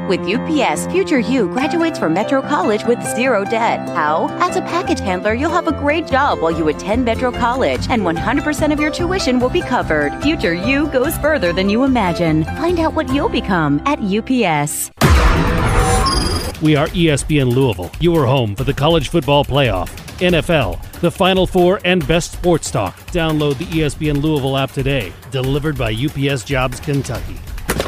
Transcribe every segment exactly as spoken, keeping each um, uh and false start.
With U P S, future you graduates from Metro College with zero debt. How? As a package handler, you'll have a great job while you attend Metro College, and one hundred percent of your tuition will be covered. Future you goes further than you imagine. Find out what you'll become at U P S. We are E S P N Louisville, your home for the college football playoff, N F L, the Final Four, and best sports talk. Download the E S P N Louisville app today. Delivered by U P S Jobs Kentucky.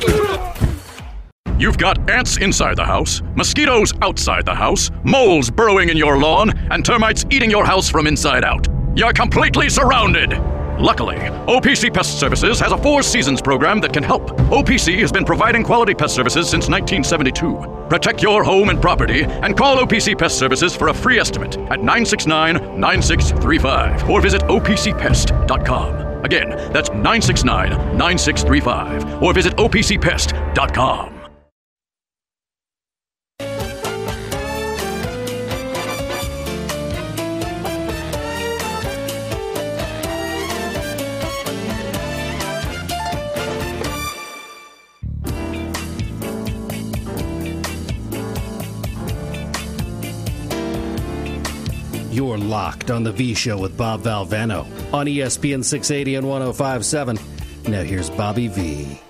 You've got ants inside the house, mosquitoes outside the house, moles burrowing in your lawn, and termites eating your house from inside out. You're completely surrounded. Luckily, O P C Pest Services has a Four Seasons program that can help. O P C has been providing quality pest services since nineteen seventy-two. Protect your home and property and call O P C Pest Services for a free estimate at nine six nine, nine six three five or visit O P C pest dot com. Again, that's nine six nine, nine six three five or visit O P C pest dot com. You're locked on the V Show with Bob Valvano on E S P N six eighty and one oh five point seven. Now here's Bobby V.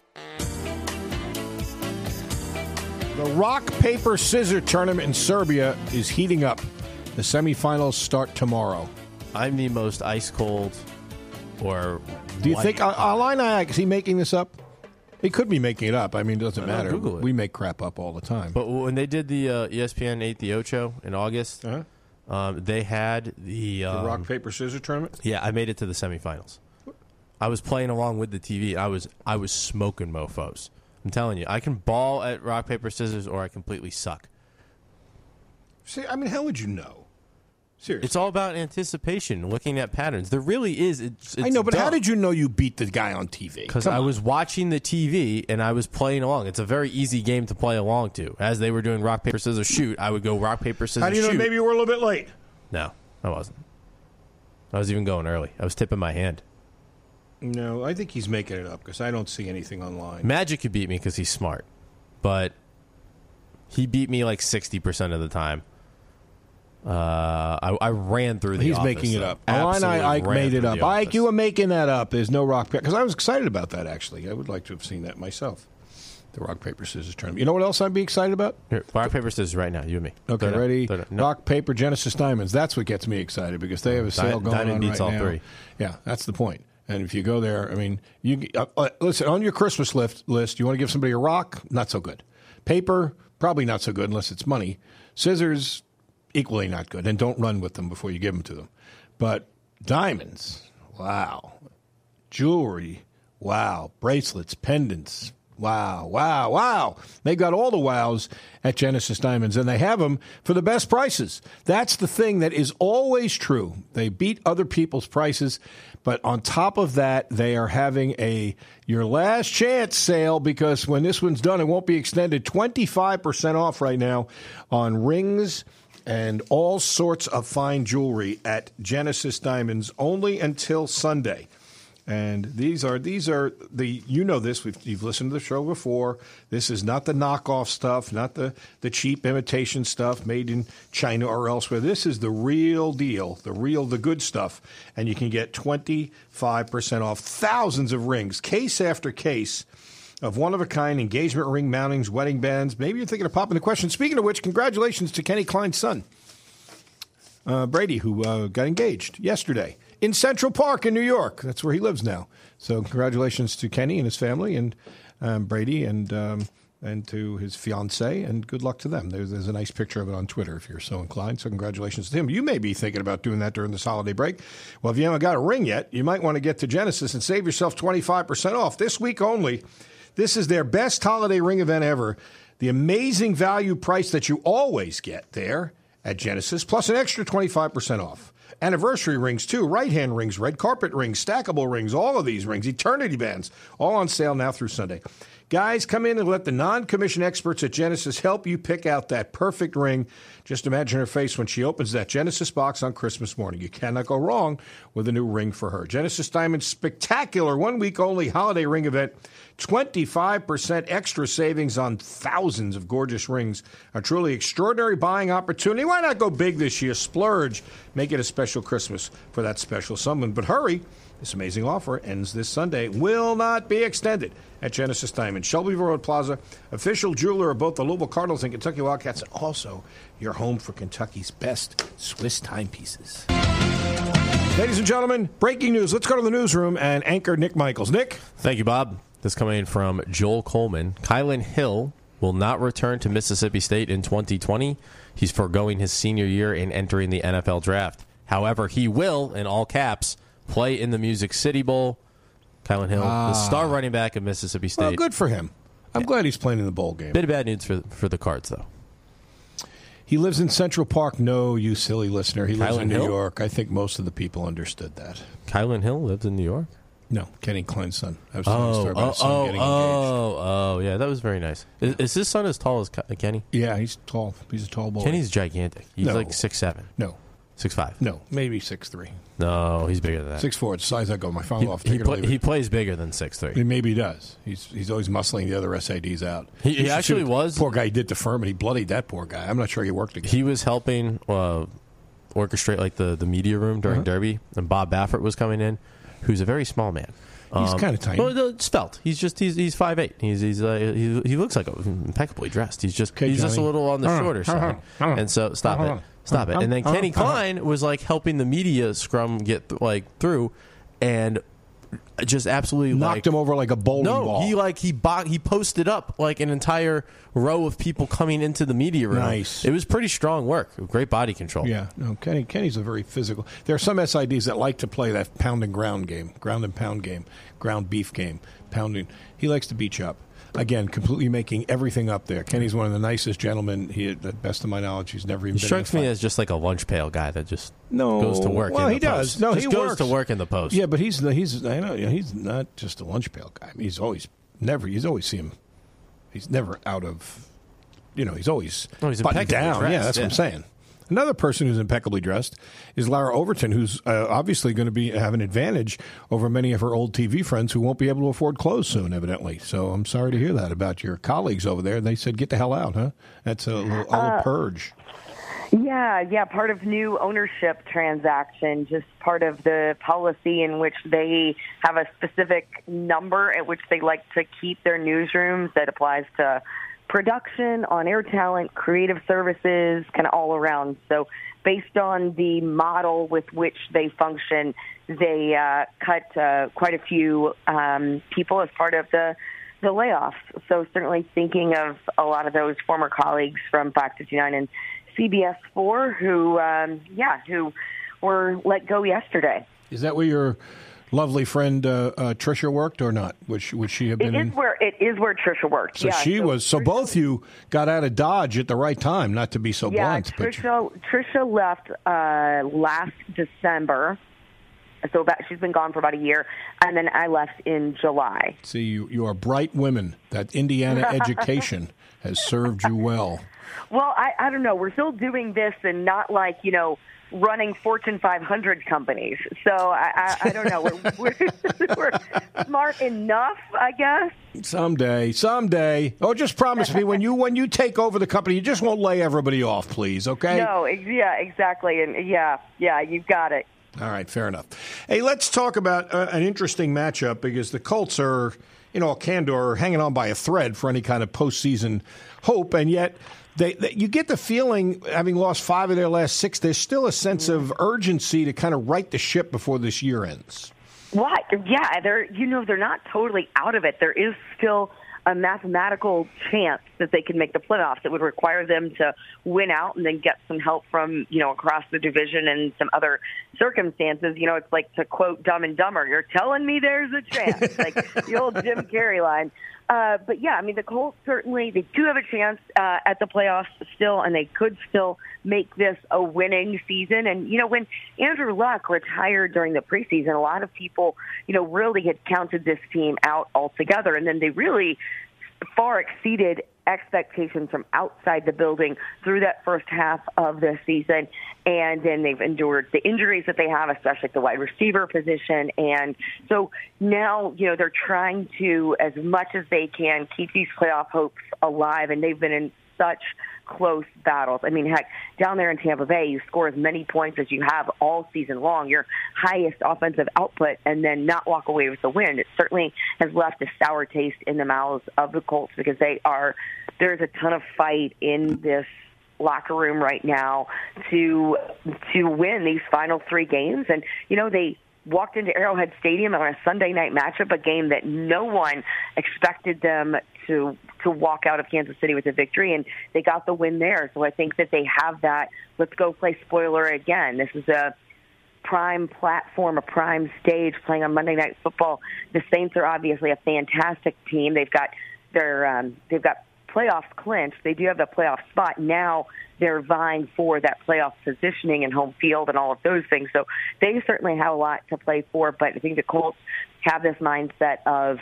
The rock, paper, scissors tournament in Serbia is heating up. The semifinals start tomorrow. I'm the most ice cold or Do you white. think, Illini, is he making this up? He could be making it up. I mean, it doesn't I know, matter. Google it. We make crap up all the time. But when they did the uh, E S P N eight the Ocho in August, Uh-huh. um, they had the, um, The rock, paper, scissors tournament? Yeah, I made it to the semifinals. I was playing along with the T V. I was I was smoking mofos. I'm telling you, I can ball at rock, paper, scissors, or I completely suck. See, I mean, how would you know? Seriously. It's all about anticipation, looking at patterns. There really is. It's, it's I know, but dumb. how did you know you beat the guy on T V? Because Come I on. was watching the T V and I was playing along. It's a very easy game to play along to. As they were doing rock, paper, scissors, shoot, I would go rock, paper, scissors, How do you know shoot. maybe you were a little bit late? No, I wasn't. I was even going early. I was tipping my hand. No, I think he's making it up because I don't see anything online. Magic could beat me because he's smart, but he beat me like sixty percent of the time. Uh, I, I ran through the He's office, making it though. up. Illini Absolutely Ike ran made it through up. the Ike, office. you were making that up. There's no rock, paper. Because I was excited about that, actually. I would like to have seen that myself. The rock, paper, scissors tournament. You know what else I'd be excited about? Here, rock, paper, scissors right now, you and me. Okay, Throw it ready? down, throw it down. No. Rock, paper, Genesis Diamonds. That's what gets me excited because they have a sale Di- going Diamond on beats right all now. three. Yeah, that's the point. And if you go there, I mean, you uh, uh, listen, on your Christmas list, list, you want to give somebody a rock? Not so good. Paper? Probably not so good unless it's money. Scissors? Equally not good. And don't run with them before you give them to them. But diamonds? Wow. Jewelry? Wow. Bracelets, pendants? Wow, wow, wow. They got all the wows at Genesis Diamonds, and they have them for the best prices. That's the thing that is always true. They beat other people's prices, but on top of that, they are having a your last chance sale because when this one's done, it won't be extended. twenty-five percent off right now on rings and all sorts of fine jewelry at Genesis Diamonds only until Sunday. And these are these are the you know this we've you've listened to the show before. This is not the knockoff stuff, not the, the cheap imitation stuff made in China or elsewhere. This is the real deal, the real the good stuff. And you can get twenty-five percent off thousands of rings, case after case of one of a kind engagement ring mountings, wedding bands. Maybe you're thinking of popping the question. Speaking of which, congratulations to Kenny Klein's son, uh, Brady, who uh, got engaged yesterday. In Central Park in New York. That's where he lives now. So congratulations to Kenny and his family and um, Brady and um, and to his fiancée, and good luck to them. There's, there's a nice picture of it on Twitter if you're so inclined. So congratulations to him. You may be thinking about doing that during this holiday break. Well, if you haven't got a ring yet, you might want to get to Genesis and save yourself twenty-five percent off this week only. This is their best holiday ring event ever. The amazing value price that you always get there at Genesis, plus an extra twenty-five percent off. Anniversary rings, too. Right-hand rings, red carpet rings, stackable rings, all of these rings, eternity bands, all on sale now through Sunday. Guys, come in and let the non-commissioned experts at Genesis help you pick out that perfect ring. Just imagine her face when she opens that Genesis box on Christmas morning. You cannot go wrong with a new ring for her. Genesis Diamond's spectacular one-week-only holiday ring event twenty-five percent extra savings on thousands of gorgeous rings. A truly extraordinary buying opportunity. Why not go big this year? Splurge. Make it a special Christmas for that special someone. But hurry. This amazing offer ends this Sunday. Will not be extended at Genesis Diamond, Shelbyville Road Plaza, official jeweler of both the Louisville Cardinals and Kentucky Wildcats, and also your home for Kentucky's best Swiss timepieces. Ladies and gentlemen, breaking news. Let's go to the newsroom and anchor Nick Michaels. Nick? Thank you, Bob. This coming from Joel Coleman. Kylan Hill will not return to Mississippi State in twenty twenty. He's foregoing his senior year and entering the N F L draft. However, he will, in all caps, play in the Music City Bowl. Kylan Hill, ah. the star running back of Mississippi State. Well, good for him. I'm yeah. glad he's playing in the bowl game. Bit of bad news for for the Cards, though. He lives in Central Park. No, you silly listener. He lives Kylan in New Hill? York. I think most of the people understood that. Kylan Hill lives in New York? No, Kenny Klein's son. I was oh, telling a story about oh, his son oh, getting oh, engaged. Oh, yeah, that was very nice. Is, is his son as tall as Kenny? Yeah, he's tall. He's a tall boy. Kenny's gigantic. He's no. like six seven. No. six five. No, maybe six three. No, he's bigger than that. six four. It's the size I go. My final he, off. He, play, he plays bigger than six three. Maybe he does. He's he's always muscling the other S A Ds out. He, he actually was. Poor guy. He did to Furman. He bloodied that poor guy. I'm not sure he worked again. He was helping uh, orchestrate like the, the media room during uh-huh. Derby, and Bob Baffert was coming in, who's a very small man. He's um, kind of tiny. Well, it's felt. He's just he's he's five eight. He's he's uh, he, he looks like a, impeccably dressed. He's just okay, he's Johnny. just a little on the uh-huh. shorter side. Uh-huh. And so stop uh-huh. it. Stop it. And then Kenny Klein was like helping the media scrum get th- like through, and just absolutely knocked like, him over like a bowling no, ball. No, he like he bo- he posted up like an entire row of people coming into the media room. Nice. It was pretty strong work. Great body control. Yeah. No, Kenny Kenny's a very physical. There are some S I Ds that like to play that pound and ground game, ground and pound game, ground beef game, pounding. He likes to beat you up. Again, completely making everything up there. Kenny's one of the nicest gentlemen. He, at the best of my knowledge, he's never even he been strikes in a me fight. as just like a lunch pail guy that just no, goes to work. Well, in the he does. Post. No, just he goes works. to work in the post. Yeah, but he's he's I know he's not just a lunch pail guy. I mean, he's always never. He's always see him. He's never out of. You know, he's always oh, he's buttoned down. Dressed, yeah, that's yeah. what I'm saying. Another person who's impeccably dressed is Lara Overton, who's uh, obviously going to be have an advantage over many of her old T V friends who won't be able to afford clothes soon, evidently. So I'm sorry to hear that about your colleagues over there. They said, get the hell out, huh? That's a little, a little uh, purge. Yeah, yeah, part of new ownership transaction, just part of the policy in which they have a specific number at which they like to keep their newsrooms that applies to production, on-air talent, creative services, kind of all around. So based on the model with which they function, they uh, cut uh, quite a few um, people as part of the, the layoffs. So certainly thinking of a lot of those former colleagues from Fox fifty-nine and C B S four who, um, yeah, who were let go yesterday. Is that where your lovely friend uh, uh, Trisha worked, or not? Would she, would she have been? It is in? where it is where Trisha worked. So yeah, she so was. So Trisha, both you got out of Dodge at the right time. Not to be so yeah, blunt, Trisha, Trisha left uh, last December. So about, she's been gone for about a year, and then I left in July. See, you you are bright women. That Indiana education has served you well. Well, I, I don't know. We're still doing this and not like, you know, running Fortune five hundred companies. So I, I, I don't know. We're, we're, we're smart enough, I guess. Someday, someday. Oh, just promise me when you when you take over the company, you just won't lay everybody off, please, okay? No, ex- yeah, exactly. And yeah, yeah, you've got it. All right, fair enough. Hey, let's talk about uh, an interesting matchup because the Colts are, you know, candor, hanging on by a thread for any kind of postseason hope, and yet They, they, you get the feeling, having lost five of their last six, there's still a sense of urgency to kind of right the ship before this year ends. What? Yeah, they're you know they're not totally out of it. There is still a mathematical chance that they can make the playoffs. It would require them to win out and then get some help from you know across the division and some other circumstances. You know, it's like to quote Dumb and Dumber, "You're telling me there's a chance," like the old Jim Carrey line. Uh, but, yeah, I mean, the Colts certainly, they do have a chance uh, at the playoffs still, and they could still make this a winning season. And, you know, when Andrew Luck retired during the preseason, a lot of people, you know, really had counted this team out altogether. And then they really far exceeded expectations from outside the building through that first half of the season. And then they've endured the injuries that they have, especially at the wide receiver position. And so now, you know, they're trying to, as much as they can, keep these playoff hopes alive. And they've been in such close battles. I mean, heck, down there in Tampa Bay, you score as many points as you have all season long, your highest offensive output, and then not walk away with the win. It certainly has left a sour taste in the mouths of the Colts because they are, there's a ton of fight in this locker room right now to to win these final three games. And, you know, they walked into Arrowhead Stadium on a Sunday night matchup, a game that no one expected them to to walk out of Kansas City with a victory, and they got the win there. So I think that they have that, let's go play spoiler again. This is a prime platform, a prime stage playing on Monday Night Football. The Saints are obviously a fantastic team. They've got their um, they've got playoffs clinched. They do have the playoff spot. Now they're vying for that playoff positioning and home field and all of those things. So they certainly have a lot to play for, but I think the Colts have this mindset of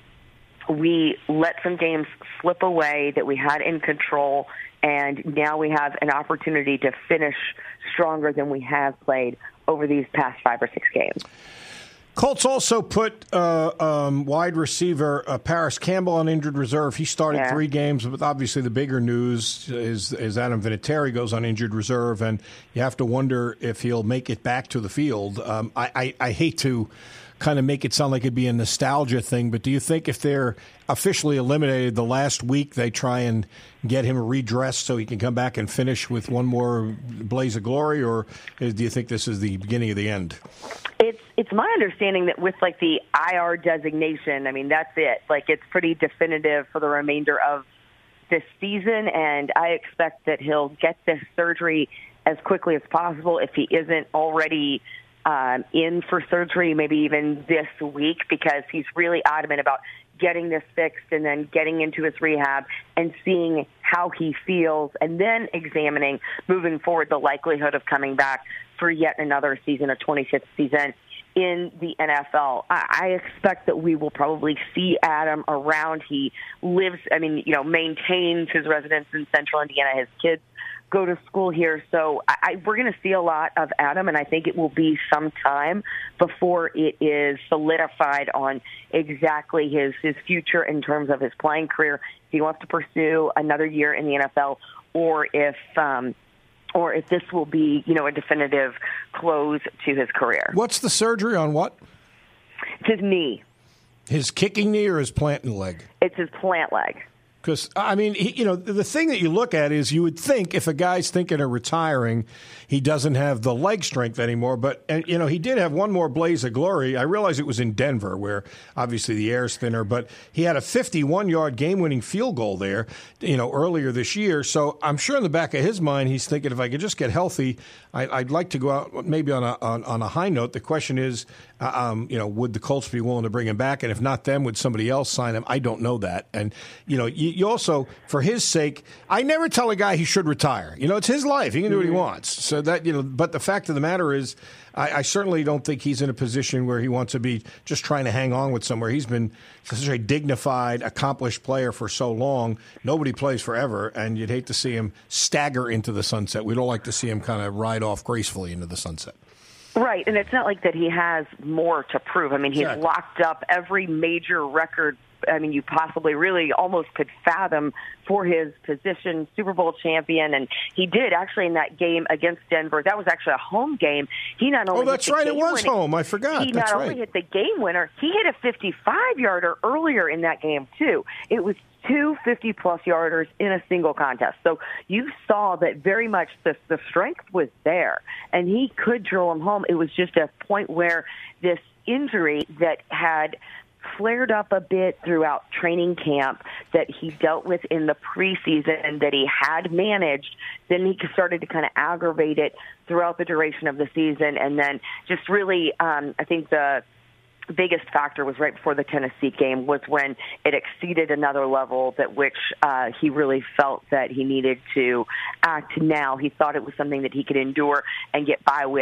we let some games slip away that we had in control, and now we have an opportunity to finish stronger than we have played over these past five or six games. Colts also put uh, um, wide receiver uh, Paris Campbell on injured reserve. He started yeah. three games, but obviously the bigger news is, is Adam Vinatieri goes on injured reserve, and you have to wonder if he'll make it back to the field. Um, I, I, I hate to kind of make it sound like it'd be a nostalgia thing, but do you think if they're officially eliminated the last week, they try and get him redressed so he can come back and finish with one more blaze of glory, or do you think this is the beginning of the end? It's it's my understanding that with like the I R designation, I mean, that's it. Like, it's pretty definitive for the remainder of this season, and I expect that he'll get this surgery as quickly as possible if he isn't already um, in for surgery, maybe even this week, because he's really adamant about getting this fixed and then getting into his rehab and seeing how he feels, and then examining moving forward the likelihood of coming back for yet another season, a twenty-fifth season in the N F L. I expect that we will probably see Adam around. He lives, I mean, you know, maintains his residence in Central Indiana. His kids go to school here. So I, we're going to see a lot of Adam, and I think it will be some time before it is solidified on exactly his, his future in terms of his playing career, if he wants to pursue another year in the N F L, or if um, or if this will be, you know, a definitive close to his career. What's the surgery on what? It's his knee. His kicking knee or his planting leg? It's his plant leg. Because, I mean, he, you know, the thing that you look at is you would think if a guy's thinking of retiring, he doesn't have the leg strength anymore. But, and, you know, he did have one more blaze of glory. I realize it was in Denver, where obviously the air's thinner, but he had a fifty-one-yard game-winning field goal there, you know, earlier this year. So I'm sure in the back of his mind, he's thinking, if I could just get healthy, I, I'd like to go out maybe on a on, on a high note. The question is, uh, um, you know, would the Colts be willing to bring him back? And if not them, would somebody else sign him? I don't know that. And, you know, you, you also, for his sake, I never tell a guy he should retire. You know, it's his life. He can do what he wants. So that, you know, but the fact of the matter is, I, I certainly don't think he's in a position where he wants to be just trying to hang on with somewhere. He's been such a dignified, accomplished player for so long. Nobody plays forever, and you'd hate to see him stagger into the sunset. We don't like to see him kind of ride off gracefully into the sunset. Right, and it's not like that he has more to prove. I mean, he's exactly. locked up every major record, I mean, you possibly really almost could fathom for his position, Super Bowl champion. And he did actually in that game against Denver. That was actually a home game. He not only Oh, that's right. It was winning, home. I forgot. He that's not right. only hit the game winner, he hit a fifty-five-yarder earlier in that game, too. It was two fifty-plus yarders in a single contest. So you saw that very much the, the strength was there, and he could drill him home. It was just a point where this injury that had flared up a bit throughout training camp that he dealt with in the preseason and that he had managed, then he started to kind of aggravate it throughout the duration of the season. And then just really, um, I think the biggest factor was right before the Tennessee game was when it exceeded another level that which uh, he really felt that he needed to act now. He thought it was something that he could endure and get by with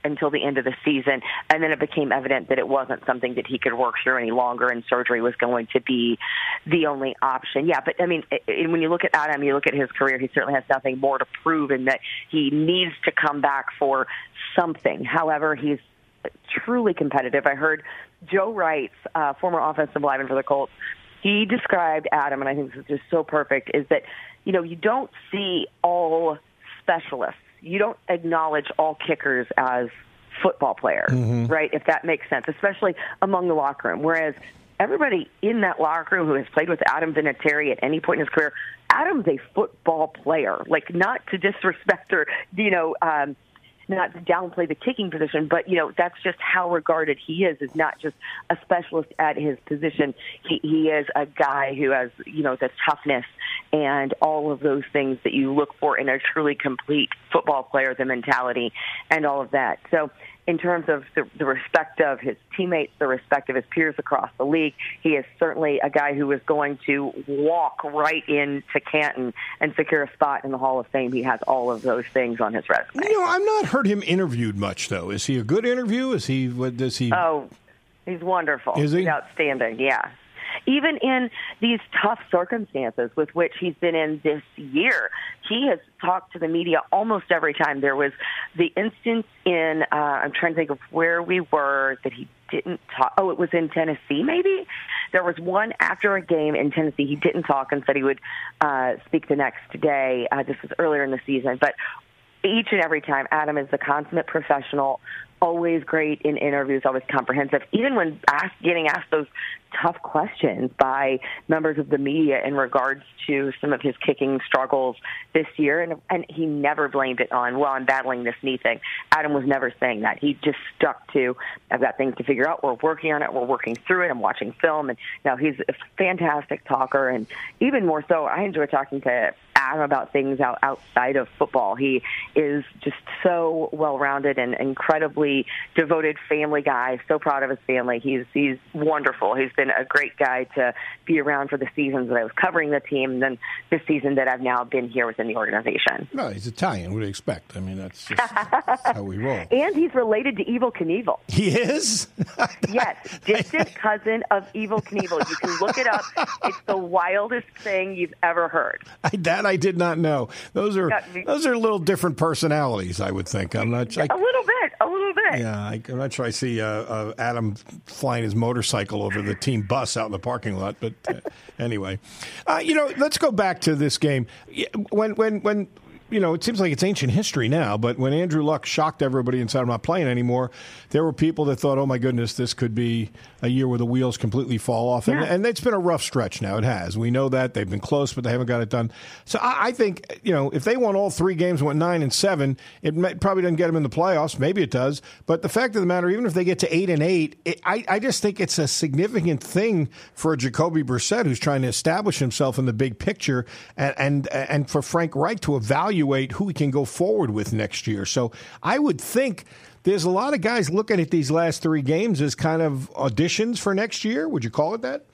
until the end of the season, and then it became evident that it wasn't something that he could work through any longer, and surgery was going to be the only option. Yeah, but I mean, it, when you look at Adam, you look at his career, he certainly has nothing more to prove in that he needs to come back for something. However, he's truly competitive. I heard Joe Wright, uh, former offensive lineman for the Colts, he described Adam, and I think this is just so perfect, is that, you know, you don't see all specialists. You don't acknowledge all kickers as football players, mm-hmm. right, if that makes sense, especially among the locker room. Whereas everybody in that locker room who has played with Adam Vinatieri at any point in his career, Adam's a football player. Like, not to disrespect or, you know, um, not to downplay the kicking position, but, you know, that's just how regarded he is, is not just a specialist at his position. He, he is a guy who has, you know, the toughness and all of those things that you look for in a truly complete football player, the mentality and all of that. So in terms of the, the respect of his teammates, the respect of his peers across the league, he is certainly a guy who is going to walk right into Canton and secure a spot in the Hall of Fame. He has all of those things on his resume. You know, I've not heard him interviewed much, though. Is he a good interview? Is he, what does he? Oh, he's wonderful. Is he? He's outstanding, yeah. Even in these tough circumstances with which he's been in this year, he has talked to the media almost every time. There was the instance in, uh, I'm trying to think of where we were that he didn't talk. Oh, it was in Tennessee, maybe? There was one after a game in Tennessee. He didn't talk and said he would uh, speak the next day. Uh, this was earlier in the season. But each and every time, Adam is the consummate professional, always great in interviews, always comprehensive, even when asked, getting asked those tough questions by members of the media in regards to some of his kicking struggles this year. And, and he never blamed it on, well, I'm battling this knee thing. Adam was never saying that. He just stuck to, I've got things to figure out. We're working on it. We're working through it. I'm watching film. And now he's a fantastic talker. And even more so, I enjoy talking to Adam about things out, outside of football. He is just so well-rounded and incredibly devoted family guy. So proud of his family. He's he's wonderful. He's been a great guy to be around for the seasons that I was covering the team, and then this season that I've now been here within the organization. Well, he's Italian. What do you expect? I mean, that's just that's how we roll. And he's related to Evel Knievel. He is? Yes, distant cousin of Evel Knievel. You can look it up. It's the wildest thing you've ever heard. I, that I did not know. Those are those are little different personalities, I would think. I'm not. I, a little bit. A little bit. Yeah, I, I'm not sure I see uh, uh, Adam flying his motorcycle over the team bus out in the parking lot. But uh, anyway, uh, you know, let's go back to this game. When when when. You know, it seems like it's ancient history now, but when Andrew Luck shocked everybody and said, I'm not playing anymore, there were people that thought, oh, my goodness, this could be a year where the wheels completely fall off. Yeah. And, and it's been a rough stretch now. It has. We know that. They've been close, but they haven't got it done. So I, I think, you know, if they won all three games and went nine and seven, it may, probably doesn't get them in the playoffs. Maybe it does. But the fact of the matter, even if they get to eight and eight, it, I, I just think it's a significant thing for Jacoby Brissett, who's trying to establish himself in the big picture, and and, and for Frank Reich to evaluate who we can go forward with next year. So I would think there's a lot of guys looking at these last three games as kind of auditions for next year. Would you call it that?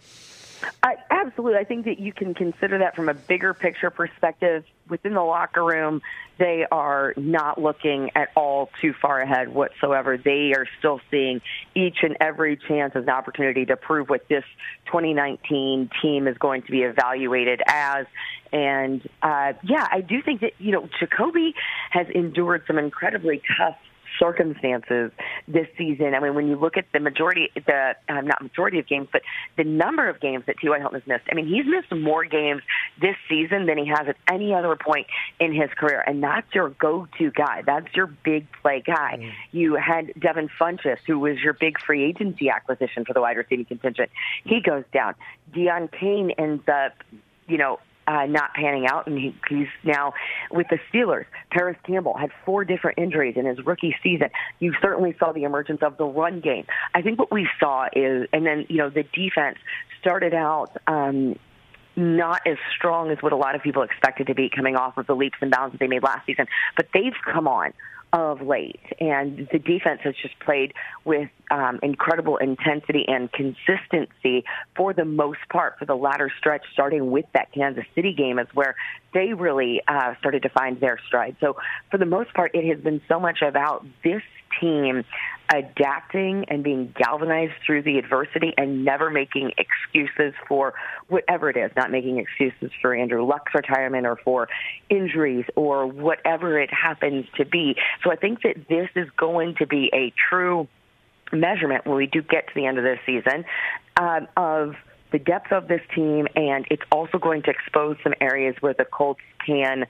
I, absolutely. I think that you can consider that from a bigger picture perspective. Within the locker room, they are not looking at all too far ahead whatsoever. They are still seeing each and every chance as an opportunity to prove what this twenty nineteen team is going to be evaluated as. And, uh, yeah, I do think that, you know, Jacoby has endured some incredibly tough circumstances this season. I mean, when you look at the majority, the uh, not majority of games, but the number of games that T Y. Hilton has missed. I mean, he's missed more games this season than he has at any other point in his career, and that's your go-to guy. That's your big play guy. Mm. You had Devin Funchess, who was your big free agency acquisition for the wide receiving contingent. He goes down. Deion Kane ends up, you know, Uh, not panning out, and he, he's now with the Steelers. Paris Campbell had four different injuries in his rookie season. You certainly saw the emergence of the run game. I think what we saw is, and then, you know, the defense started out um, not as strong as what a lot of people expected to be coming off of the leaps and bounds that they made last season, but they've come on of late, and the defense has just played with um, incredible intensity and consistency for the most part for the latter stretch, starting with that Kansas City game is where they really uh, started to find their stride. So for the most part, it has been so much about this team adapting and being galvanized through the adversity and never making excuses for whatever it is, not making excuses for Andrew Luck's retirement or for injuries or whatever it happens to be. So I think that this is going to be a true measurement when we do get to the end of this season um, of the depth of this team, and it's also going to expose some areas where the Colts can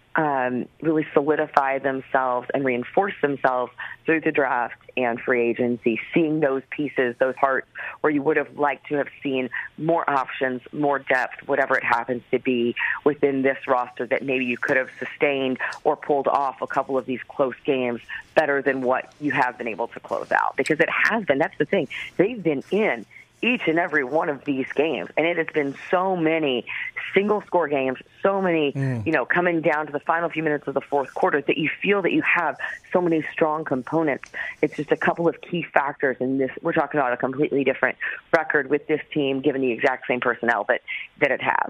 um, really solidify themselves and reinforce themselves through the draft and free agency, seeing those pieces, those parts where you would have liked to have seen more options, more depth, whatever it happens to be within this roster that maybe you could have sustained or pulled off a couple of these close games better than what you have been able to close out. Because it has been, that's the thing, they've been in each and every one of these games. And it has been so many single-score games, so many, mm. you know, coming down to the final few minutes of the fourth quarter that you feel that you have so many strong components. It's just a couple of key factors in this. We're talking about a completely different record with this team, given the exact same personnel that, that it has.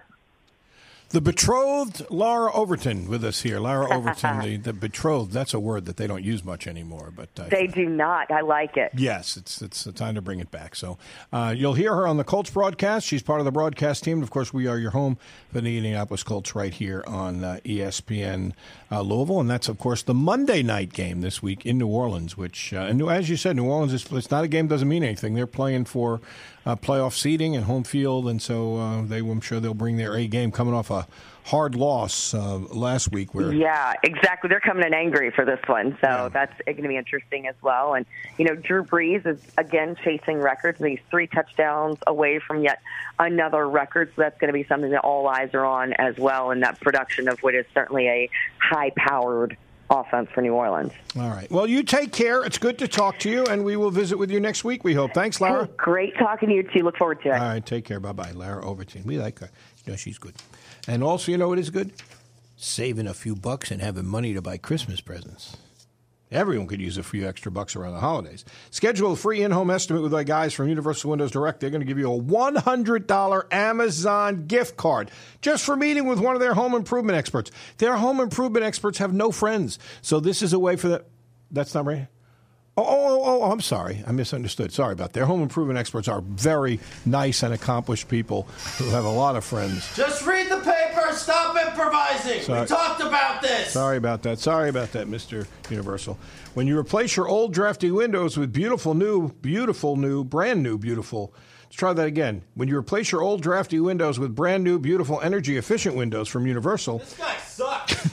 The betrothed Laura Overton with us here. Laura Overton, the, the betrothed, that's a word that they don't use much anymore. But uh, they do not. I like it. Yes, it's it's time to bring it back. So uh, you'll hear her on the Colts broadcast. She's part of the broadcast team. Of course, we are your home for the Indianapolis Colts right here on uh, E S P N uh, Louisville. And that's, of course, the Monday night game this week in New Orleans, which, uh, and as you said, New Orleans, is it's not a game doesn't mean anything. They're playing for uh, playoff seeding and home field, and so uh, they, I'm sure they'll bring their A game coming off a hard loss uh, last week. Where yeah, exactly. They're coming in angry for this one, so yeah. that's going to be interesting as well. And, you know, Drew Brees is, again, chasing records. He's three touchdowns away from yet another record, so that's going to be something that all eyes are on as well, and that production of what is certainly a high-powered offense for New Orleans. All right. Well, you take care. It's good to talk to you, and we will visit with you next week, we hope. Thanks, Lara. Great talking to you, too. Look forward to it. All right. Take care. Bye-bye. Lara Overton. We like her. You know, she's good. And also, you know what is good? Saving a few bucks and having money to buy Christmas presents. Everyone could use a few extra bucks around the holidays. Schedule a free in-home estimate with our guys from Universal Windows Direct. They're going to give you a one hundred dollars Amazon gift card just for meeting with one of their home improvement experts. Their home improvement experts have no friends, so this is a way for them. That's not right. Oh, oh, oh, oh, I'm sorry. I misunderstood. Sorry about that. Their home improvement experts are very nice and accomplished people who have a lot of friends. Just read the paper. Stop improvising. Sorry. We talked about this. Sorry about that. Sorry about that, Mister Universal. When you replace your old drafty windows with beautiful new, beautiful new, brand new, beautiful. Let's try that again. When you replace your old drafty windows with brand new, beautiful, energy efficient windows from Universal. This guy sucks.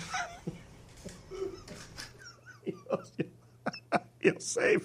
You'll save.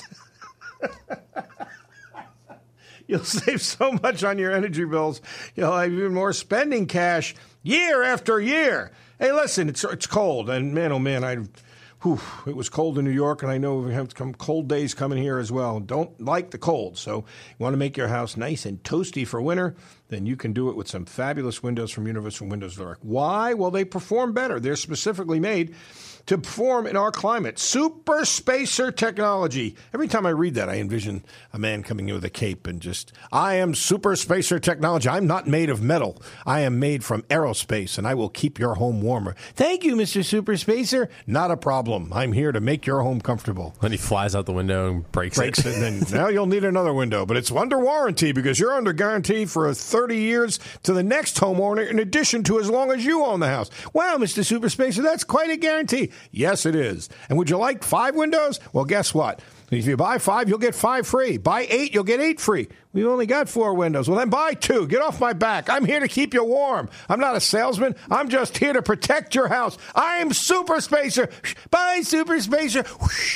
You'll save so much on your energy bills. You'll have even more spending cash year after year. Hey, listen, it's it's cold, and man, oh man, I, whew, it was cold in New York, and I know we have some cold days coming here as well. Don't like the cold, so you want to make your house nice and toasty for winter? Then you can do it with some fabulous windows from Universal Windows Direct. Why? Well, they perform better. They're specifically made to perform in our climate. Super Spacer technology. Every time I read that, I envision a man coming in with a cape and just, I am Super Spacer technology. I'm not made of metal. I am made from aerospace, and I will keep your home warmer. Thank you, Mister Super Spacer. Not a problem. I'm here to make your home comfortable. Then he flies out the window and breaks, breaks it. it. And then now you'll need another window, but it's under warranty because you're under guarantee for thirty years to the next homeowner in addition to as long as you own the house. Wow, Mister Super Spacer, that's quite a guarantee. Yes, it is. And would you like five windows? Well, guess what? If you buy five, you'll get five free. Buy eight, you'll get eight free. We've only got four windows. Well, then buy two. Get off my back. I'm here to keep you warm. I'm not a salesman. I'm just here to protect your house. I'm Super Spacer. Bye, Super Spacer.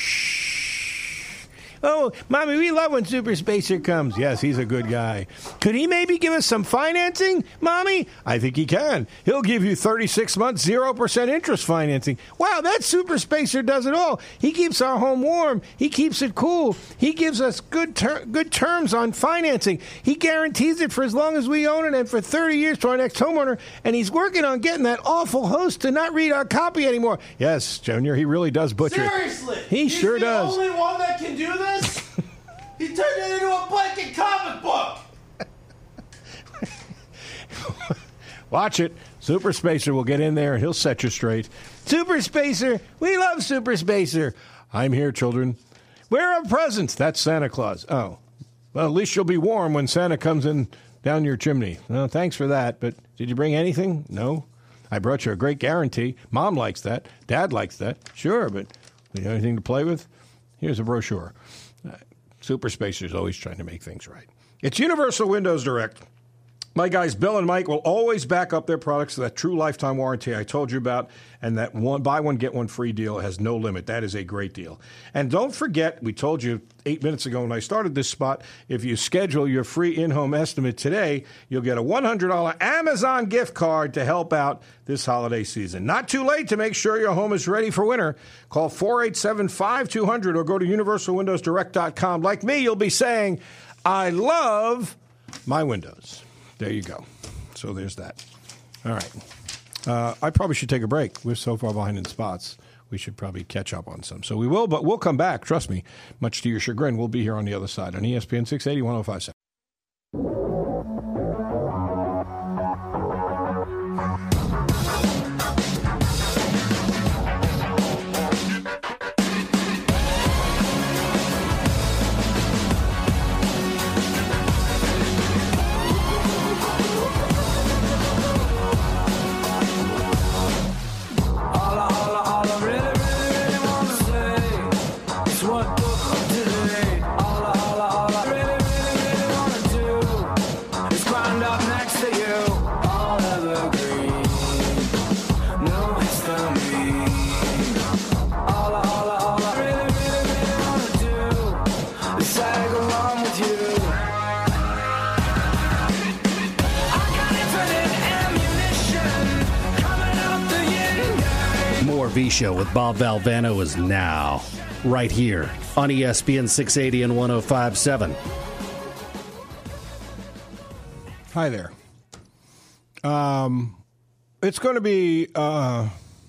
Oh, Mommy, we love when Super Spacer comes. Yes, he's a good guy. Could he maybe give us some financing, Mommy? I think he can. He'll give you thirty-six months, zero percent interest financing. Wow, that Super Spacer does it all. He keeps our home warm. He keeps it cool. He gives us good ter- good terms on financing. He guarantees it for as long as we own it and for thirty years to our next homeowner. And he's working on getting that awful host to not read our copy anymore. Yes, Junior, he really does butcher it. Seriously? He He's sure the does. only one that can do this? He turned it into a blanket comic book. Watch it. Super Spacer will get in there and he'll set you straight. Super Spacer. We love Super Spacer. I'm here, children. Where are presents? That's Santa Claus. Oh, well, at least you'll be warm when Santa comes in down your chimney. Well, thanks for that, but did you bring anything? No. I brought you a great guarantee. Mom likes that. Dad likes that. Sure, but you have anything to play with? Here's a brochure. Uh, Super Spacer's always trying to make things right. It's Universal Windows Direct. My guys, Bill and Mike, will always back up their products to that true lifetime warranty I told you about, and that one buy one, get one free deal has no limit. That is a great deal. And don't forget, we told you eight minutes ago when I started this spot, if you schedule your free in-home estimate today, you'll get a one hundred dollars Amazon gift card to help out this holiday season. Not too late to make sure your home is ready for winter. Call four eight seven, five two zero zero or go to universal windows direct dot com. Like me, you'll be saying, I love my windows. There you go. So there's that. All right. Uh, I probably should take a break. We're so far behind in spots. We should probably catch up on some. So we will, but we'll come back. Trust me, much to your chagrin. We'll be here on the other side on E S P N six eighty, one oh five point seven. V-Show with Bob Valvano is now, right here on E S P N six eighty and one oh five point seven. Hi there. Um, it's going to be uh,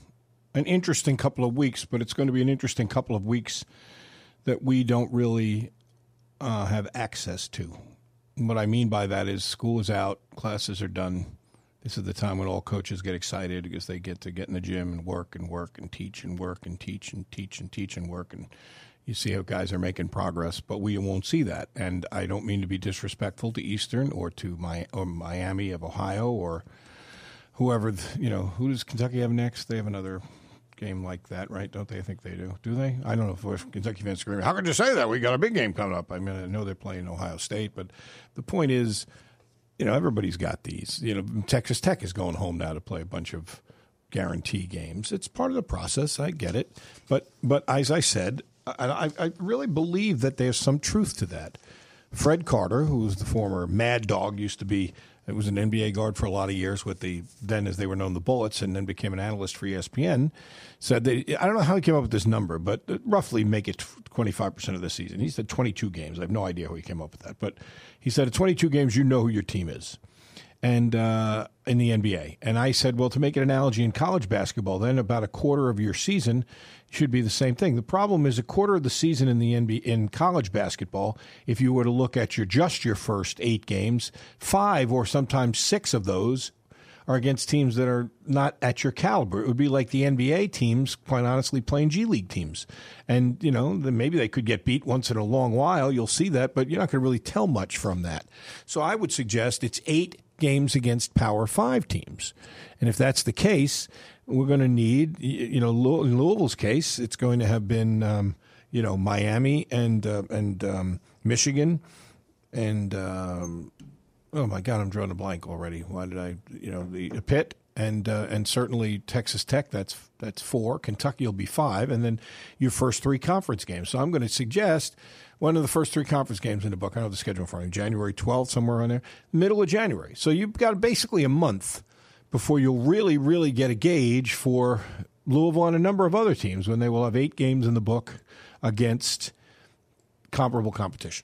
an interesting couple of weeks, but it's going to be an interesting couple of weeks that we don't really uh, have access to. And what I mean by that is school is out, classes are done. This is the time when all coaches get excited because they get to get in the gym and work and work and teach and work and teach and teach and teach and work. And you see how guys are making progress, but we won't see that. And I don't mean to be disrespectful to Eastern or to my or Miami of Ohio or whoever, you know, who does Kentucky have next? They have another game like that, right? Don't they? I think they do. Do they? I don't know if Kentucky fans screaming, how could you say that? We got a big game coming up. I mean, I know they're playing Ohio State, but the point is, you know, everybody's got these. You know, Texas Tech is going home now to play a bunch of guarantee games. It's part of the process. I get it. But but as I said, I, I really believe that there's some truth to that. Fred Carter, who was the former Mad Dog, used to be, it was an N B A guard for a lot of years with the, then as they were known, the Bullets, and then became an analyst for E S P N, said that, I don't know how he came up with this number, but roughly make it twenty-five percent of the season. He said twenty-two games. I have no idea how he came up with that. But he said at twenty-two games, you know who your team is. And uh, in the N B A. And I said, well, to make an analogy in college basketball, then about a quarter of your season should be the same thing. The problem is a quarter of the season in the N B A, in college basketball, if you were to look at your just your first eight games, five or sometimes six of those are against teams that are not at your caliber. It would be like the N B A teams, quite honestly, playing G League teams. And, you know, maybe they could get beat once in a long while. You'll see that, but you're not going to really tell much from that. So I would suggest it's eight games against Power Five teams. And if that's the case, we're going to need, you know, in Louisville's case, it's going to have been, um, you know, Miami and uh, and um, Michigan and, um, oh, my God, I'm drawing a blank already. Why did I, you know, the Pitt and uh, and certainly Texas Tech, that's that's four. Kentucky will be five. And then your first three conference games. So I'm going to suggest one of the first three conference games in the book, I know the schedule for me, January twelfth, somewhere on there, middle of January. So you've got basically a month before you'll really, really get a gauge for Louisville and a number of other teams when they will have eight games in the book against comparable competition.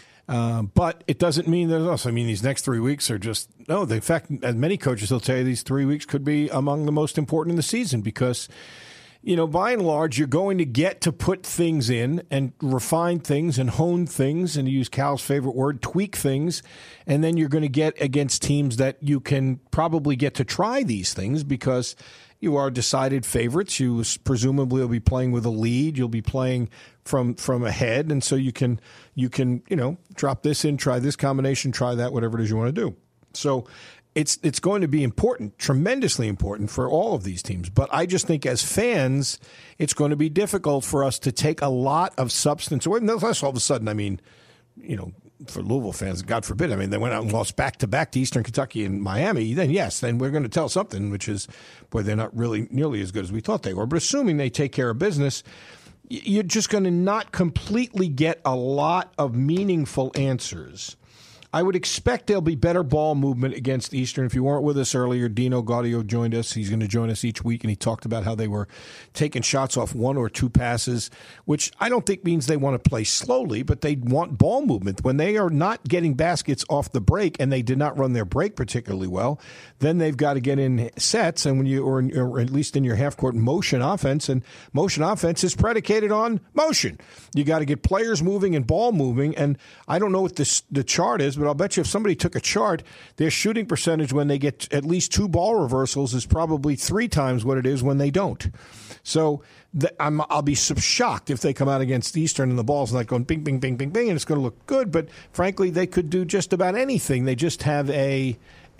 Uh, but it doesn't mean there's also, I mean, these next three weeks are just, no, in fact, as many coaches will tell you, these three weeks could be among the most important in the season because you know, by and large, you're going to get to put things in and refine things and hone things, and to use Cal's favorite word, tweak things, and then you're going to get against teams that you can probably get to try these things because you are decided favorites. You presumably will be playing with a lead. You'll be playing from from ahead, and so you can you can you know drop this in, try this combination, try that, whatever it is you want to do. So it's it's going to be important, tremendously important for all of these teams. But I just think as fans, it's going to be difficult for us to take a lot of substance away. Unless all of a sudden, I mean, you know, for Louisville fans, God forbid, I mean, they went out and lost back-to-back to Eastern Kentucky and Miami, then yes, then we're going to tell something, which is, boy, they're not really nearly as good as we thought they were. But assuming they take care of business, you're just going to not completely get a lot of meaningful answers. I would expect there'll be better ball movement against Eastern. If you weren't with us earlier, Dino Gaudio joined us. He's going to join us each week, and he talked about how they were taking shots off one or two passes, which I don't think means they want to play slowly, but they want ball movement. When they are not getting baskets off the break, and they did not run their break particularly well, then they've got to get in sets, and when you or, in, or at least in your half-court motion offense, and motion offense is predicated on motion. You got to get players moving and ball moving, and I don't know what this, the chart is, but I'll bet you if somebody took a chart, their shooting percentage when they get at least two ball reversals is probably three times what it is when they don't. So the, I'm, I'll be shocked if they come out against Eastern and the ball's not going bing, bing, bing, bing, bing, and it's going to look good. But frankly, they could do just about anything. They just have a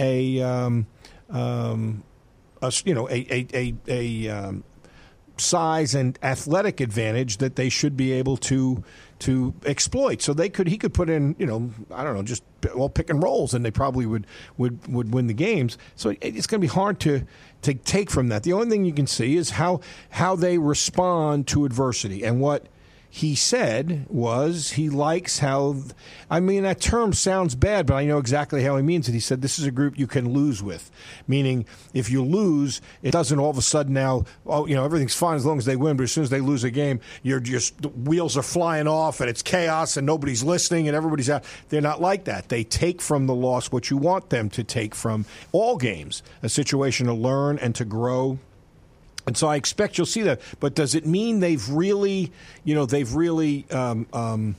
a um, um, a you know a a a, a um, size and athletic advantage that they should be able to to exploit. So they could he could put in, you know, I don't know, just well pick and rolls, and they probably would would, would win the games. So it's going to be hard to to take from that. The only thing you can see is how how they respond to adversity. And what he said was he likes how, I mean, that term sounds bad, but I know exactly how he means it. He said this is a group you can lose with, meaning if you lose, it doesn't all of a sudden now, oh, you know, everything's fine as long as they win, but as soon as they lose a game, you're just, the wheels are flying off and it's chaos and nobody's listening and everybody's out. They're not like that. They take from the loss what you want them to take from all games, a situation to learn and to grow. And so I expect you'll see that. But does it mean they've really, you know, they've really um, um,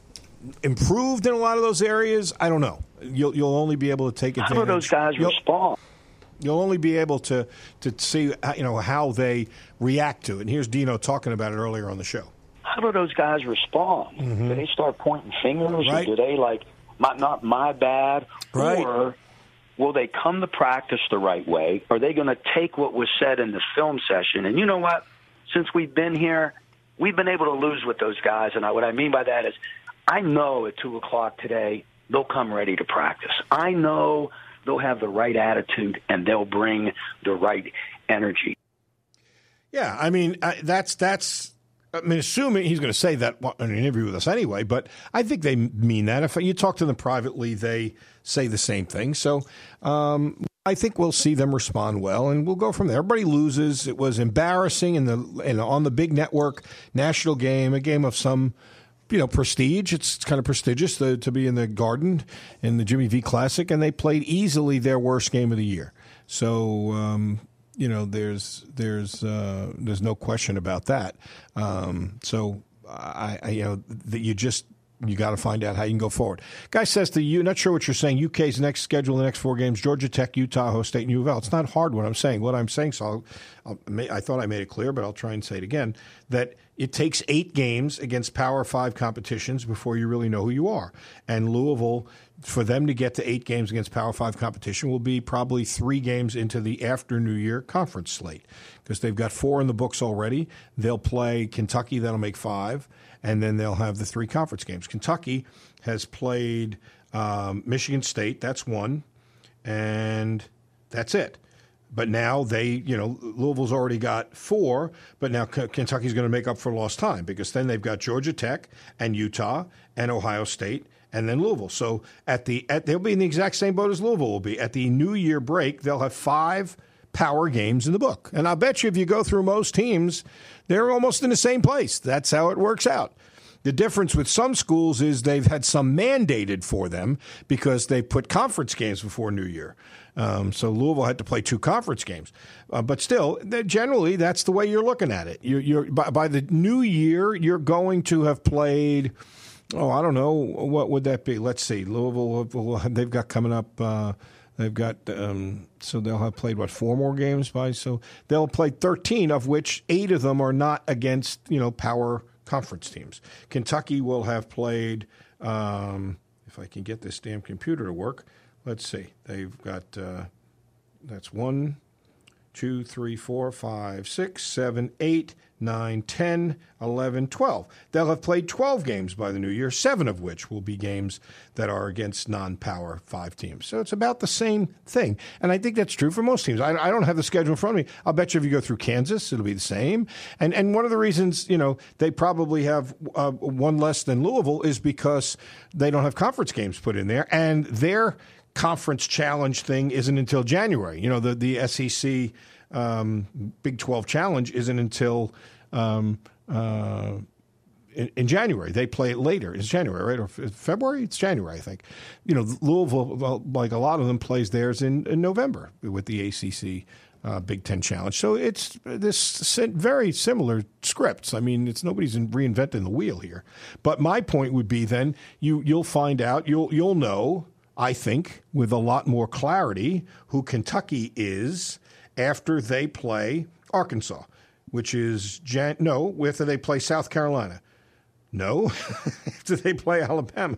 improved in a lot of those areas? I don't know. You'll you'll only be able to take advantage. How do those guys you'll, respond? You'll only be able to to see, you know, how they react to it. And here's Dino talking about it earlier on the show. How do those guys respond? Mm-hmm. Do they start pointing fingers, right. or do they like, my, not my bad, right. or will they come to practice the right way? Are they going to take what was said in the film session? And you know what? Since we've been here, we've been able to lose with those guys. And I, what I mean by that is I know at two o'clock today they'll come ready to practice. I know they'll have the right attitude and they'll bring the right energy. Yeah, I mean, I, that's that's. I mean, assuming he's going to say that in an interview with us anyway, but I think they mean that. If you talk to them privately, they say the same thing. So um, I think we'll see them respond well, and we'll go from there. Everybody loses. It was embarrassing in the in, on the big network national game, a game of some, you know, prestige. It's kind of prestigious to, to be in the Garden in the Jimmy V Classic, and they played easily their worst game of the year. So. Um, You know, there's there's uh, there's no question about that. Um, so I, I, you know, that you just you got to find out how you can go forward. Guy says to you, not sure what you're saying. U K's next schedule, the next four games: Georgia Tech, Utah, Ohio State, and U of L. It's not hard what I'm saying. What I'm saying, so I'll, I'll, I thought I made it clear, but I'll try and say it again. That it takes eight games against Power Five competitions before you really know who you are. And Louisville, for them to get to eight games against Power Five competition, will be probably three games into the after New Year conference slate because they've got four in the books already. They'll play Kentucky, that'll make five, and then they'll have the three conference games. Kentucky has played um, Michigan State, that's one, and that's it. But now they, you know, Louisville's already got four, but now K- Kentucky's going to make up for lost time because then they've got Georgia Tech and Utah and Ohio State and then Louisville. So at the at, they'll be in the exact same boat as Louisville will be. At the New Year break, they'll have five power games in the book. And I'll bet you if you go through most teams, they're almost in the same place. That's how it works out. The difference with some schools is they've had some mandated for them because they put conference games before New Year. Um, so Louisville had to play two conference games. Uh, but still, generally, that's the way you're looking at it. You're, you're by, by the new year, you're going to have played, oh, I don't know, what would that be? Let's see. Louisville, they've got coming up, uh, they've got, um, so they'll have played, what, four more games by? So they'll play thirteen, of which eight of them are not against, you know, power conference teams. Kentucky will have played, um, if I can get this damn computer to work, let's see. They've got, uh, that's one, two, three, four, five, six, seven, eight, nine, ten, eleven, twelve. They'll have played twelve games by the new year, seven of which will be games that are against non-power five teams. So it's about the same thing. And I think that's true for most teams. I, I don't have the schedule in front of me. I'll bet you if you go through Kansas, it'll be the same. And and one of the reasons, you know, they probably have uh, one less than Louisville is because they don't have conference games put in there. And their conference challenge thing isn't until January. You know, the, the S E C um, Big twelve challenge isn't until um, uh, in, in January. They play it later. It's January, right? Or February? It's January, I think. You know, Louisville, well, like a lot of them, plays theirs in, in November with the A C C uh, Big Ten challenge. So it's this very similar scripts. I mean, it's nobody's reinventing the wheel here. But my point would be then you you'll find out, you'll you'll know, I think, with a lot more clarity, who Kentucky is after they play Arkansas, which is Jan- no, after they play South Carolina. No, after they play Alabama,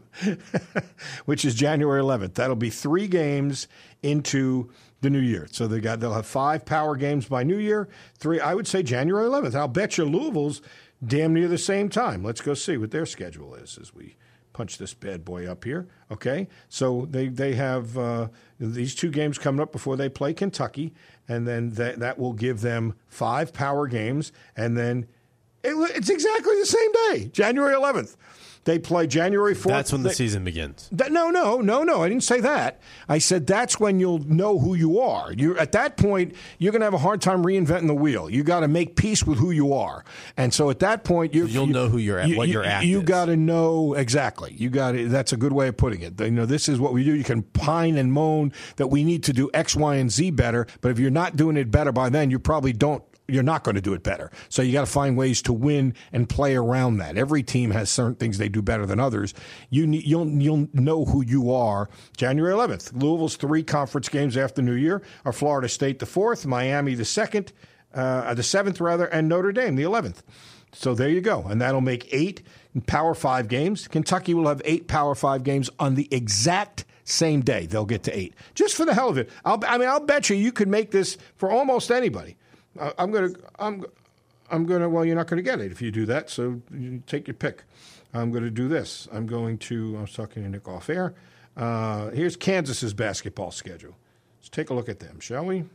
which is January eleventh. That'll be three games into the new year. So they got they'll have five power games by New Year. Three, I would say January eleventh. I'll bet you Louisville's damn near the same time. Let's go see what their schedule is as we punch this bad boy up here. Okay, so they they have uh, these two games coming up before they play Kentucky, and then that that will give them five power games, and then it, it's exactly the same day, January eleventh. They play January fourth. That's when the they, season begins. That, no, no, no, no. I didn't say that. I said that's when you'll know who you are. You at that point, you're going to have a hard time reinventing the wheel. You got to make peace with who you are, and so at that point, you're, you'll you, know who you're at, you, what you, your act You is. got to know exactly. You got to. That's a good way of putting it. You know, this is what we do. You can pine and moan that we need to do X, Y, and Z better, but if you're not doing it better by then, you probably don't. You're not going to do it better. So you got to find ways to win and play around that. Every team has certain things they do better than others. You need, you'll you'll know who you are. January eleventh, Louisville's three conference games after New Year are Florida State the fourth, Miami the second, uh, the seventh rather, and Notre Dame the eleventh. So there you go, and that'll make eight Power Five games. Kentucky will have eight Power Five games on the exact same day. They'll get to eight, just for the hell of it. I'll, I mean, I'll bet you you could make this for almost anybody. I'm gonna, I'm, I'm gonna. Well, you're not gonna get it if you do that. So you take your pick. I'm gonna do this. I'm going to. I was talking to Nick off air. Uh, here's Kansas's basketball schedule. Let's take a look at them, shall we?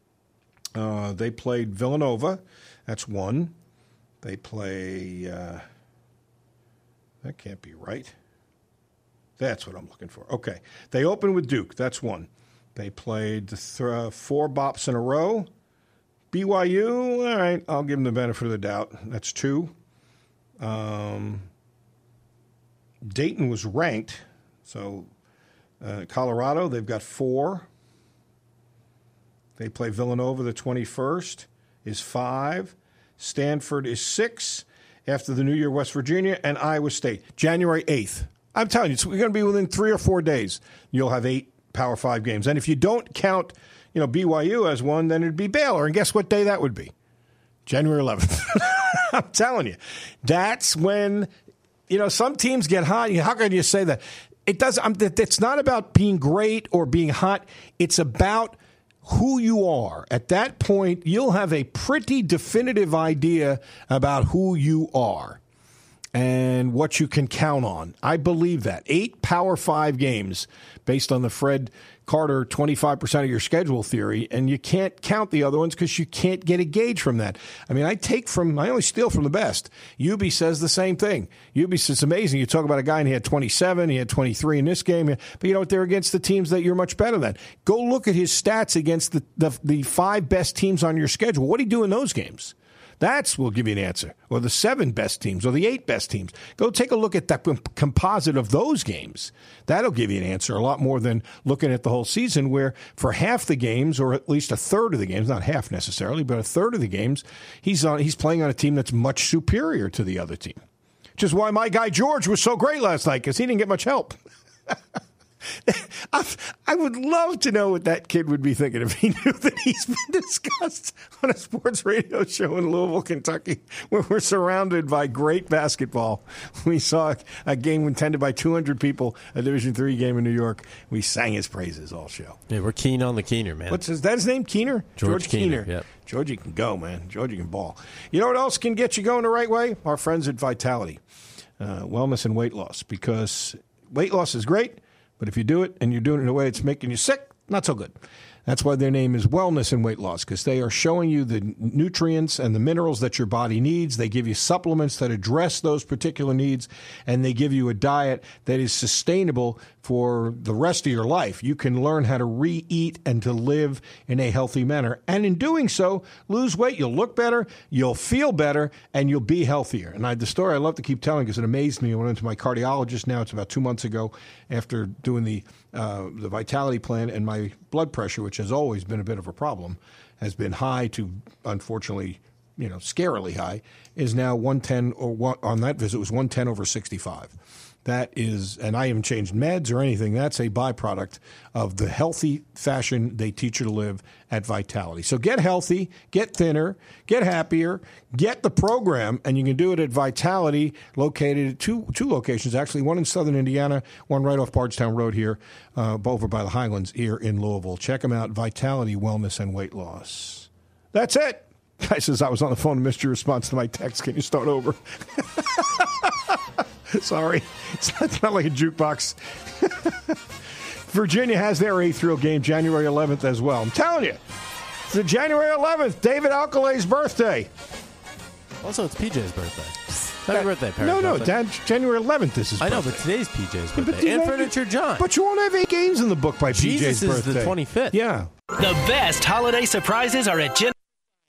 Uh, they played Villanova. That's one. They play. Uh, that can't be right. That's what I'm looking for. Okay. They open with Duke. That's one. They played the th- four bops in a row. B Y U, all right, I'll give them the benefit of the doubt. That's two. Um, Dayton was ranked. So uh, Colorado, they've got four. They play Villanova the twenty-first, is five. Stanford is six. After the New Year, West Virginia, and Iowa State. January eighth. I'm telling you, it's, we're going to be within three or four days. You'll have eight Power Five games. And if you don't count, you know, B Y U as one, then it'd be Baylor. And guess what day that would be? January eleventh. I'm telling you. That's when, you know, some teams get hot. How can you say that? It does. I'm, it's not about being great or being hot. It's about who you are. At that point, you'll have a pretty definitive idea about who you are and what you can count on. I believe that. Eight Power Five games based on the Fred Carter twenty-five percent of your schedule theory, and you can't count the other ones because you can't get a gauge from that. I mean, I take from, I only steal from the best. Yubi says the same thing. Yubi says it's amazing. You talk about a guy and he had twenty-seven, he had twenty-three in this game, but you know what? They're against the teams that you're much better than. Go look at his stats against the, the, the five best teams on your schedule. What did he do in those games? That's will give you an answer. Or the seven best teams or the eight best teams. Go take a look at that composite of those games. That'll give you an answer a lot more than looking at the whole season where for half the games or at least a third of the games, not half necessarily, but a third of the games, he's on he's playing on a team that's much superior to the other team. Which is why my guy George was so great last night because he didn't get much help. I would love to know what that kid would be thinking if he knew that he's been discussed on a sports radio show in Louisville, Kentucky, where we're surrounded by great basketball. We saw a game attended by two hundred people, a Division three game in New York. We sang his praises all show. Yeah, we're keen on the Keener, man. What's his, that his name? Keener? George, George Keener. Keener. Yep. Georgie can go, man. Georgie can ball. You know what else can get you going the right way? Our friends at Vitality, uh, wellness and weight loss, because weight loss is great. But if you do it and you're doing it in a way it's making you sick, not so good. That's why their name is Wellness and Weight Loss, because they are showing you the nutrients and the minerals that your body needs. They give you supplements that address those particular needs, and they give you a diet that is sustainable for the rest of your life. You can learn how to re-eat and to live in a healthy manner. And in doing so, lose weight. You'll look better, you'll feel better, and you'll be healthier. And I, the story I love to keep telling because it amazed me. I went into my cardiologist now. It's about two months ago after doing the uh, the Vitality plan, and my blood pressure, which has always been a bit of a problem, has been high to, unfortunately, you know, scarily high, is now one ten, or one, on that visit was one ten over sixty-five. That is, and I haven't changed meds or anything. That's a byproduct of the healthy fashion they teach you to live at Vitality. So get healthy, get thinner, get happier, get the program, and you can do it at Vitality, located at two, two locations, actually, one in southern Indiana, one right off Bardstown Road here, uh, over by the Highlands here in Louisville. Check them out, Vitality Wellness and Weight Loss. That's it. Guy says I was on the phone and missed your response to my text. Can you start over? Sorry. It's not, it's not like a jukebox. Virginia has their eighth real game January eleventh as well. I'm telling you. It's the January eleventh, David Alcala's birthday. Also, it's P J's birthday. Happy birthday, Perry. No, no, Dan, January eleventh is his I birthday. know, but today's P J's Yeah, birthday. And Furniture John. But you won't have eight games in the book by P J's Jesus birthday. is the twenty-fifth. Yeah. The best holiday surprises are at Gen.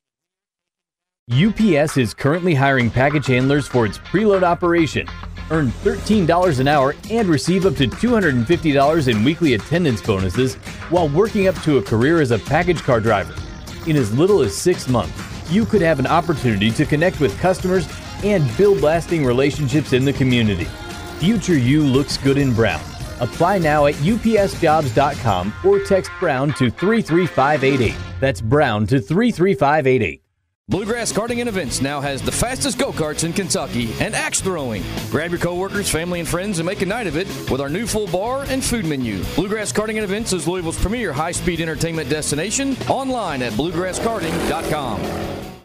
U P S is currently hiring package handlers for its preload operation. Earn thirteen dollars an hour and receive up to two hundred fifty dollars in weekly attendance bonuses while working up to a career as a package car driver. In as little as six months, you could have an opportunity to connect with customers and build lasting relationships in the community. Future you looks good in brown. Apply now at U P S jobs dot com or text Brown to three three five eight eight. That's Brown to three three five eight eight. Bluegrass Karting and Events now has the fastest go-karts in Kentucky and axe throwing. Grab your coworkers, family, and friends and make a night of it with our new full bar and food menu. Bluegrass Karting and Events is Louisville's premier high-speed entertainment destination. Online at bluegrass karting dot com.